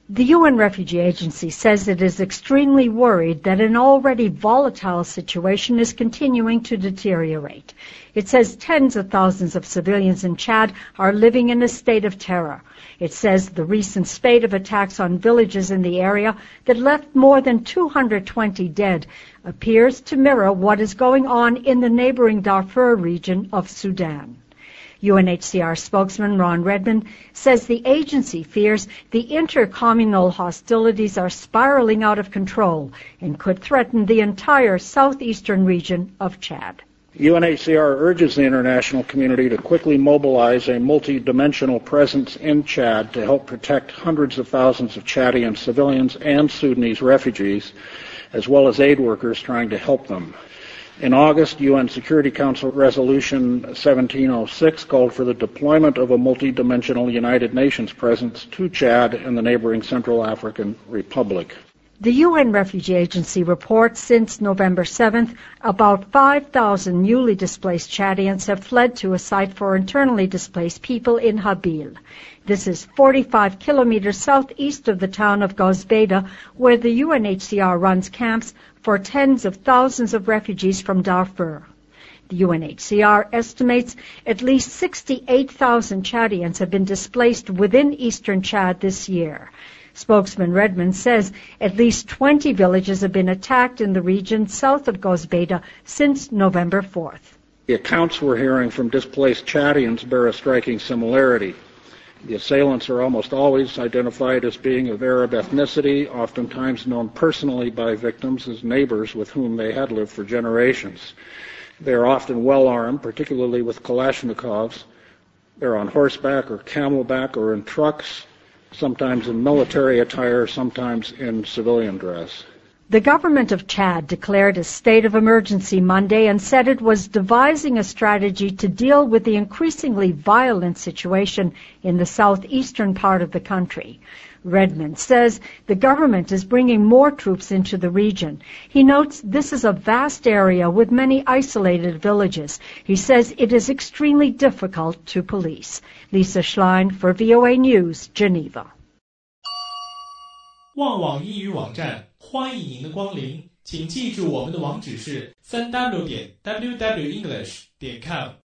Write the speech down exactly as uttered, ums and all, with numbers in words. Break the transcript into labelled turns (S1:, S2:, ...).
S1: The U N Refugee Agency says it is extremely worried that an already volatile situation is continuing to deteriorate. It says tens of thousands of civilians in Chad are living in a state of terror. It says the recent spate of attacks on villages in the area that left more than two hundred twenty dead appears to mirror what is going on in the neighboring Darfur region of Sudan. U N H C R spokesman Ron Redmond says the agency fears the intercommunal hostilities are spiraling out of control and could threaten the entire southeastern region of Chad.
S2: U N H C R urges the international community to quickly mobilize a multi-dimensional presence in Chad to help protect hundreds of thousands of Chadian civilians and Sudanese refugees, as well as aid workers trying to help them. In August, U N Security Council Resolution seventeen oh six called for the deployment of a multi-dimensional United Nations presence to Chad and the neighboring Central African Republic.
S1: The U N Refugee Agency reports since November seventh, about five thousand newly displaced Chadians have fled to a site for internally displaced people in Habil. This is forty-five kilometers southeast of the town of Gozbeda, where the U N H C R runs camps for tens of thousands of refugees from Darfur. The U N H C R estimates at least sixty-eight thousand Chadians have been displaced within eastern Chad this year. Spokesman Redmond says at least twenty villages have been attacked in the region south of Gozbeda since November fourth.
S2: The accounts we're hearing from displaced Chadians bear a striking similarity. The assailants are almost always identified as being of Arab ethnicity, oftentimes known personally by victims as neighbors with whom they had lived for generations. They are often well armed, particularly with Kalashnikovs. They're on horseback or camelback or in trucks, sometimes in military attire, sometimes in civilian dress.
S1: The government of Chad declared a state of emergency Monday and said it was devising a strategy to deal with the increasingly violent situation in the southeastern part of the country. Redmond says the government is bringing more troops into the region. He notes this is a vast area with many isolated villages. He says it is extremely difficult to police. Lisa Schlein for V O A News, Geneva.
S3: 旺网英语网站欢迎您的光临，请记住我们的网址是 三 w 点 w w english 点 com。